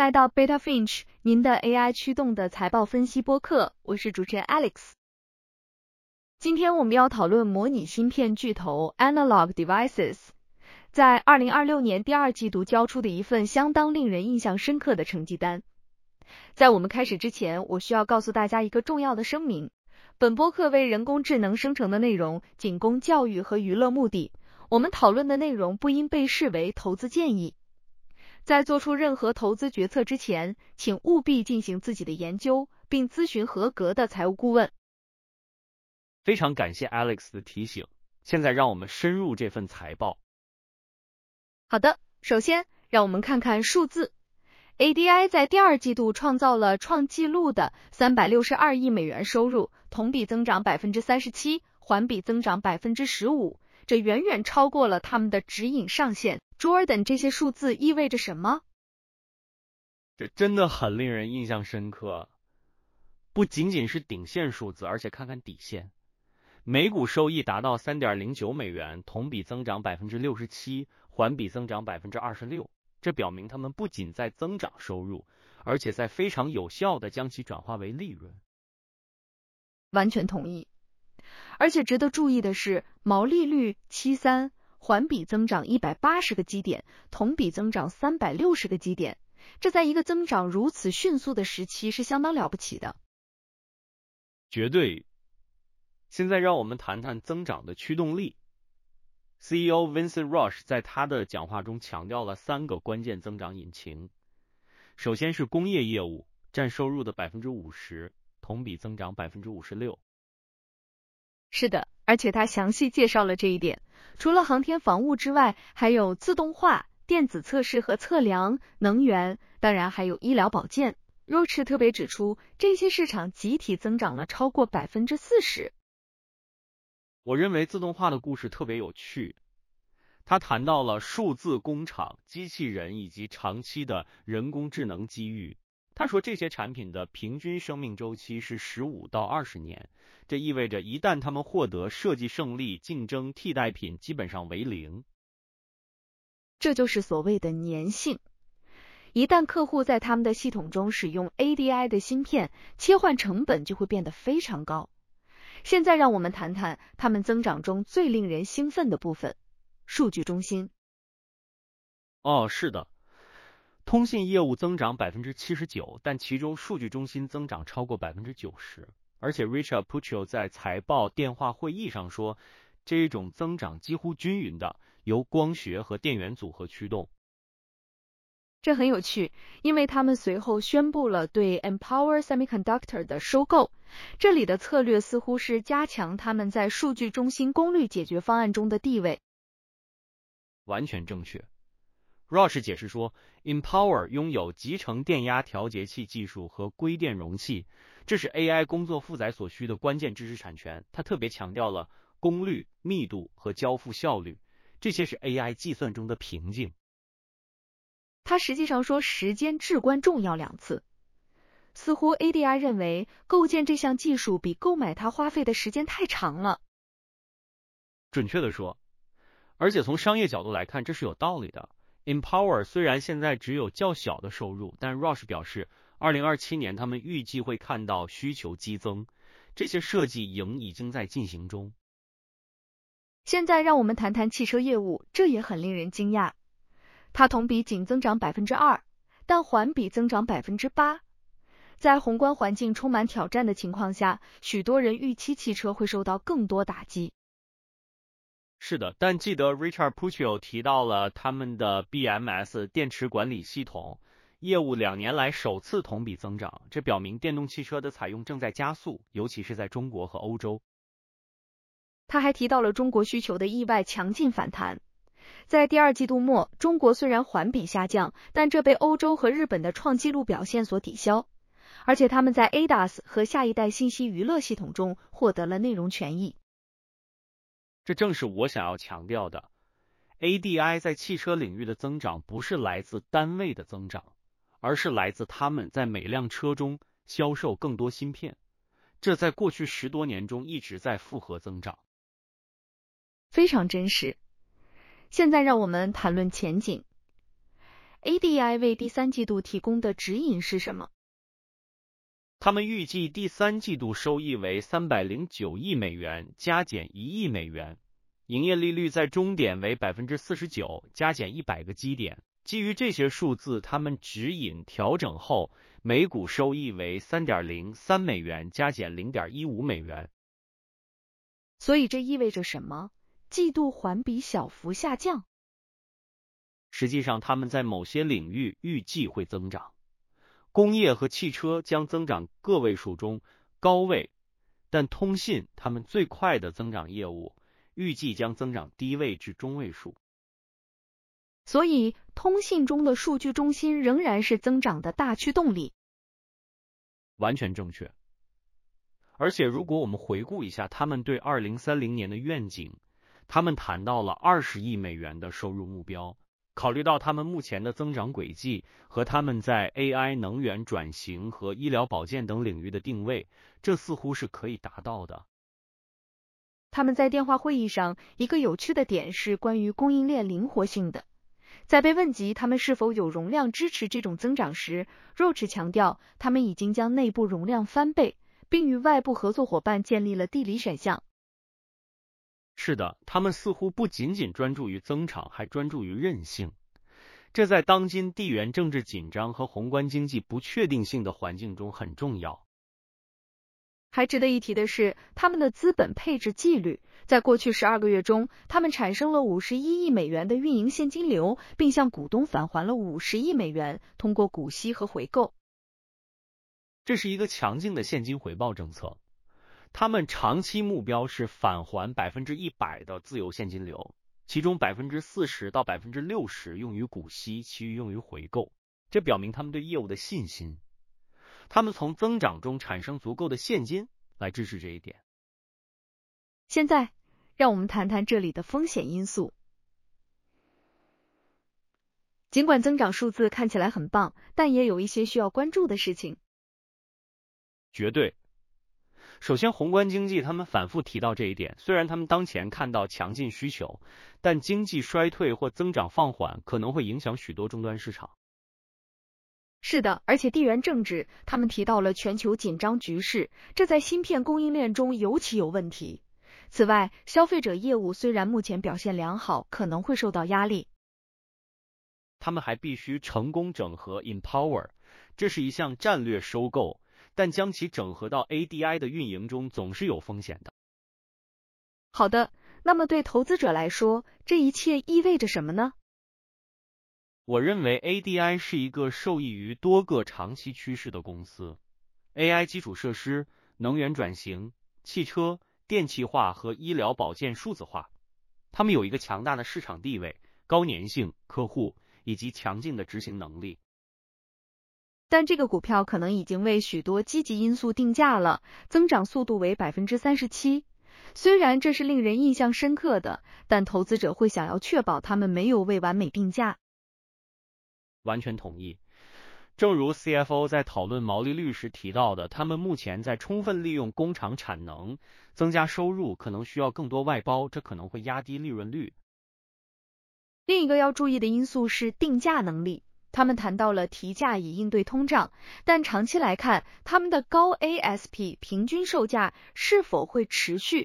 来到 Beta Finch， 您的 AI 驱动的财报分析播客，我是主持人 Alex。今天我们要讨论模拟芯片巨头 Analog Devices 在2026年第二季度交出的一份相当令人印象深刻的成绩单。在我们开始之前，我需要告诉大家一个重要的声明：本播客为人工智能生成的内容仅供教育和娱乐目的，我们讨论的内容不应被视为投资建议。在做出任何投资决策之前，请务必进行自己的研究，并咨询合格的财务顾问。 非常感谢 Alex 的提醒，现在让我们深入这份财报。 好的，首先让我们看看数字。ADI 在第二季度创造了创纪录的362亿美元收入，同比增长 37%， 环比增长 15%， 这远远超过了他们的指引上限。Jordan， 这些数字意味着什么？ 这真的很令人印象深刻，不仅仅是顶线数字，而且看看底线。每股收益达到 3.09 美元，同比增长 67%， 环比增长 26%。这表明他们不仅在增长收入，而且在非常有效地将其转化为利润。 完全同意。而且值得注意的是，毛利率 73%， 环比增长180个基点，同比增长360个基点。这在一个增长如此迅速的时期是相当了不起的。 绝对。现在让我们谈谈增长的驱动力。CEO Vincent Roche 在他的讲话中强调了3个关键增长引擎。首先是工业业务，占收入的 50%， 同比增长 56%。 是的，而且他详细介绍了这一点。除了航天防务之外，还有自动化、电子测试和测量、能源，当然还有医疗保健。Roche 特别指出，这些市场集体增长了超过 40%。 我认为自动化的故事特别有趣，他谈到了数字工厂、机器人以及长期的人工智能机遇。他说这些产品的平均生命周期是15到20年，这意味着一旦他们获得设计胜利，竞争替代品基本上为零。 这就是所谓的粘性。一旦客户在他们的系统中使用 ADI 的芯片，切换成本就会变得非常高。现在让我们谈谈他们增长中最令人兴奋的部分——数据中心。 是的，通信业务增长 79%， 但其中数据中心增长超过 90%。而且 Richard Puccio 在财报电话会议上说，这种增长几乎均匀的由光学和电源组合驱动。 这很有趣，因为他们随后宣布了对 Empower Semiconductor 的收购。这里的策略似乎是加强他们在数据中心功率解决方案中的地位。 完全正确。Roche 解释说 ，Empower 拥有集成电压调节器技术和硅电容器，这是 AI 工作负载所需的关键知识产权。他特别强调了功率、密度和交付效率，这些是 AI 计算中的瓶颈。 他实际上说时间至关重要2次。似乎 ADI 认为构建这项技术比购买它花费的时间太长了。 准确的说，而且从商业角度来看，这是有道理的。Empower 虽然现在只有较小的收入，但 Roche 表示2027年他们预计会看到需求激增，这些设计已经在进行中。 现在让我们谈谈汽车业务，这也很令人惊讶。它同比仅增长 2%， 但环比增长 8%。在宏观环境充满挑战的情况下，许多人预期汽车会受到更多打击。 是的，但记得 Richard Puccio 提到了他们的 BMS 电池管理系统业务2年来首次同比增长，这表明电动汽车的采用正在加速，尤其是在中国和欧洲。 他还提到了中国需求的意外强劲反弹。在第二季度末，中国虽然环比下降，但这被欧洲和日本的创纪录表现所抵消。而且他们在 ADAS 和下一代信息娱乐系统中获得了内容权益。 这正是我想要强调的。ADI 在汽车领域的增长不是来自单位的增长，而是来自他们在每辆车中销售更多芯片。这在过去10多年中一直在复合增长。 非常真实。现在让我们谈论前景。 ADI 为第三季度提供的指引是什么？ 他们预计第三季度收益为309亿美元，加减1亿美元，营业利率在终点为 49%， 加减100个基点。基于这些数字，他们指引调整后每股收益为 3.03 美元，加减 0.15 美元。 所以这意味着什么？季度环比小幅下降。 实际上，他们在某些领域预计会增长。工业和汽车将增长个位数中高位，但通信他们最快的增长业务预计将增长低位至中位数。 所以，通信中的数据中心仍然是增长的大驱动力。 完全正确。而且，如果我们回顾一下他们对2030年的愿景，他们谈到了20亿美元的收入目标。考虑到他们目前的增长轨迹和他们在 AI 能源转型和医疗保健等领域的定位，这似乎是可以达到的。 他们在电话会议上一个有趣的点是关于供应链灵活性的。在被问及他们是否有容量支持这种增长时， Roche 强调他们已经将内部容量翻倍，并与外部合作伙伴建立了地理选项。 是的，他们似乎不仅仅专注于增长，还专注于韧性。这在当今地缘政治紧张和宏观经济不确定性的环境中很重要。 还值得一提的是，他们的资本配置纪律。在过去12个月中，他们产生了51亿美元的运营现金流，并向股东返还了50亿美元，通过股息和回购。 这是一个强劲的现金回报政策。他们长期目标是返还 100% 的自由现金流，其中 40% 到 60% 用于股息，其余用于回购。这表明他们对业务的信心。他们从增长中产生足够的现金来支持这一点。 现在，让我们谈谈这里的风险因素。尽管增长数字看起来很棒，但也有一些需要关注的事情。 绝对。首先，宏观经济他们反复提到这一点，虽然他们当前看到强劲需求，但经济衰退或增长放缓可能会影响许多终端市场。 是的，而且地缘政治，他们提到了全球紧张局势，这在芯片供应链中尤其有问题。此外，消费者业务虽然目前表现良好，可能会受到压力。 他们还必须成功整合 Empower， 这是一项战略收购，但将其整合到 ADI 的运营中总是有风险的。 好的，那么对投资者来说，这一切意味着什么呢？ 我认为 ADI 是一个受益于多个长期趋势的公司。AI 基础设施、能源转型、汽车、电气化和医疗保健数字化，他们有一个强大的市场地位、高粘性客户以及强劲的执行能力。 但这个股票可能已经为许多积极因素定价了，增长速度为 37%。虽然这是令人印象深刻的，但投资者会想要确保他们没有为完美定价。 完全同意。正如 CFO 在讨论毛利率时提到的，他们目前在充分利用工厂产能，增加收入可能需要更多外包，这可能会压低利润率。 另一个要注意的因素是定价能力。他们谈到了提价以应对通胀，但长期来看，他们的高 ASP 平均售价是否会持续？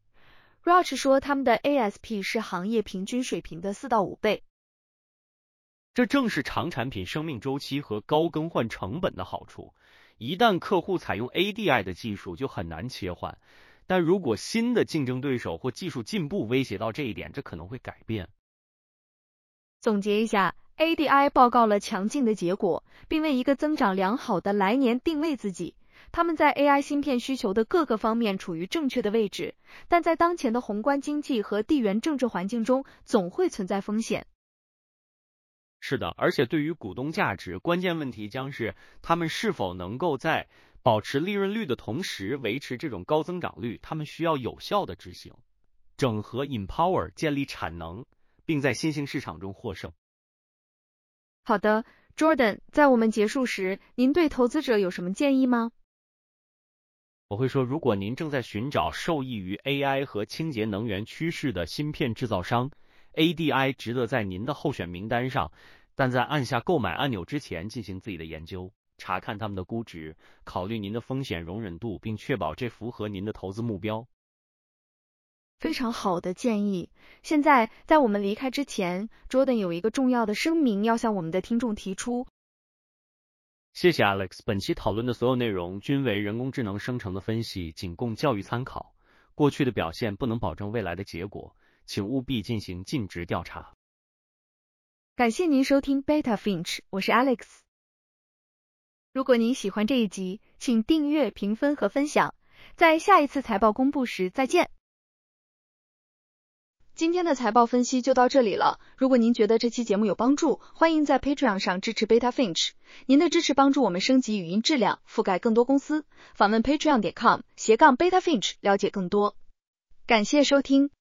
Roche 说他们的 ASP 是行业平均水平的4到5倍。 这正是长产品生命周期和高更换成本的好处。一旦客户采用 ADI 的技术，就很难切换。但如果新的竞争对手或技术进步威胁到这一点，这可能会改变。 总结一下， ADI 报告了强劲的结果，并为一个增长良好的来年定位自己。他们在 AI 芯片需求的各个方面处于正确的位置，但在当前的宏观经济和地缘政治环境中，总会存在风险。 是的，而且对于股东价值，关键问题将是他们是否能够在保持利润率的同时维持这种高增长率。他们需要有效的执行，整合 Empower， 建立产能，并在新兴市场中获胜。 好的 ，Jordan， 在我们结束时，您对投资者有什么建议吗？ 我会说，如果您正在寻找受益于 AI 和清洁能源趋势的芯片制造商，ADI 值得在您的候选名单上， 但在按下购买按钮之前进行自己的研究，查看他们的估值，考虑您的风险容忍度，并确保这符合您的投资目标。 非常好的建议。现在在我们离开之前 ，Jordan 有一个重要的声明要向我们的听众提出。 谢谢 Alex， 本期讨论的所有内容均为人工智能生成的分析，仅供教育参考。过去的表现不能保证未来的结果，请务必进行尽职调查。 感谢您收听 Beta Finch， 我是 Alex。如果您喜欢这一集，请订阅、评分和分享。在下一次财报公布时再见。今天的财报分析就到这里了。如果您觉得这期节目有帮助，欢迎在 Patreon 上支持 Beta Finch。您的支持帮助我们升级语音质量，覆盖更多公司。访问 patreon.com/Beta Finch 了解更多。感谢收听。